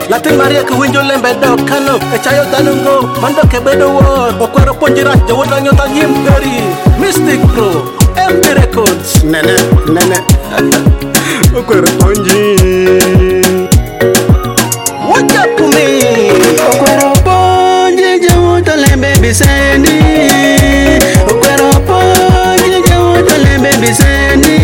Latin Maria que winjo lembe do kano e chayo danungo mando ke bedo war o kwero ponjira jawota nyota nyimperi Mystic Pro MD Records nene o kwero ponji wacha kumi o kwero ponji jawota lembe biseni o kwero ponji jawota lembe biseni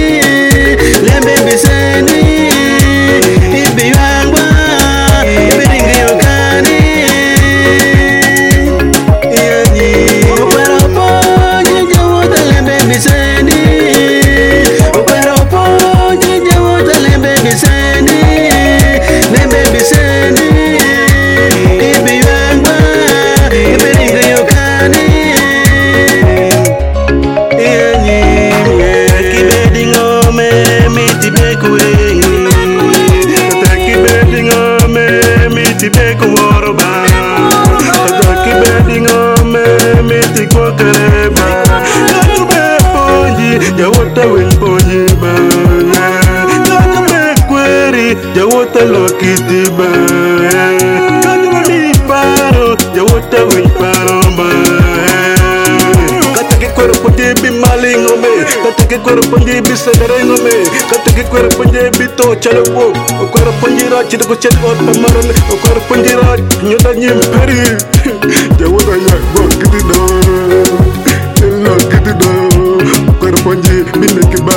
Jawota win ponji ba, kaja me query, jawota lokiti ba, kaja me paro, jawota win paro ba. Kata ke kwero ponji bi malingo me, kata ke kwero ponji bi sederengo me, kata ke kwero ponji bi to chalo wo, kwero ponji ra chito ko chet ot pamaran, kwero ponji ra nyota nyimperi, jawota ya go kiti do, lo kiti do. Ponji bineki ba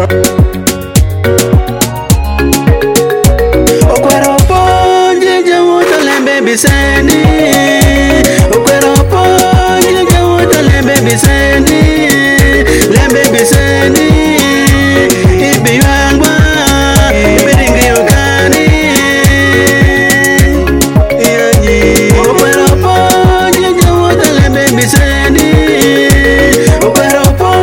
o kwero ponji jawota lembe biseni o kwero ponji jawota lembe biseni ibiyangwa ibiringi ukani iyanyi o kwero ponji jawota lembe biseni o kwero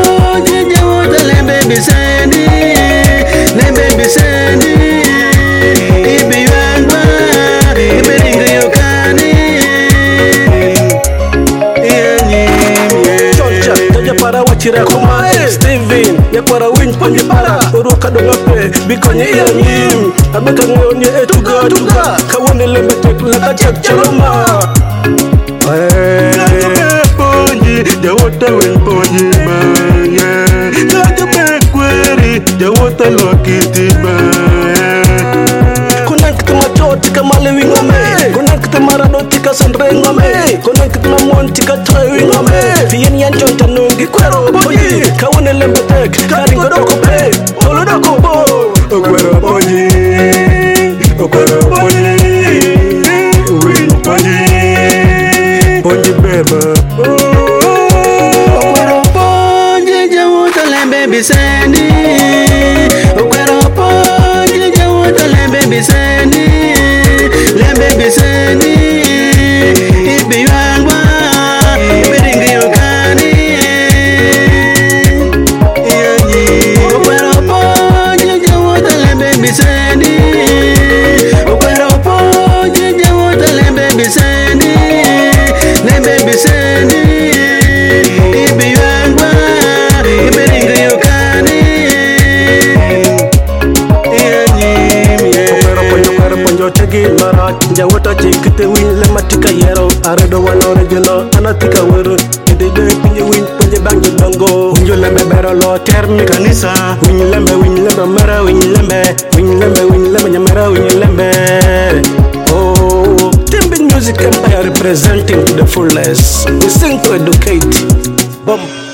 Chira kuma Steven ya kwara win ponji para uruka dongape bikonye yanyim abeka ngoni etuga kawone lembe tek la chak chaloma ponji jawota win ponji ba kaja be query jawota lokiti ba kunan kitama tika male wingome kunan kitama rado tika sandre ngome kunan kitama mon tika toy wingome fien yan chonta nungi kwero ponji kawone lembe tek karingo doko pe tolo doko bo kwero ponji win ponji beba kwero ponji jawota lembe biseni kwero ponji jawota lembe biseni ibiyangwa ibiringi ukani iyanyi kwero ponji jawota lembe biseni kwero ponji jawota lembe biseni ibiyangwa ibiringi ukani Mara jawota chikite win le matika yero aredo wanore jeno anatika wero de pinje win ponje bangi dongo winjo lembe bero lo termi kanisa win lembe mara win lembe nyamara win lembe oh Timbin Music Empire representing to the fullest we sing to educate bomb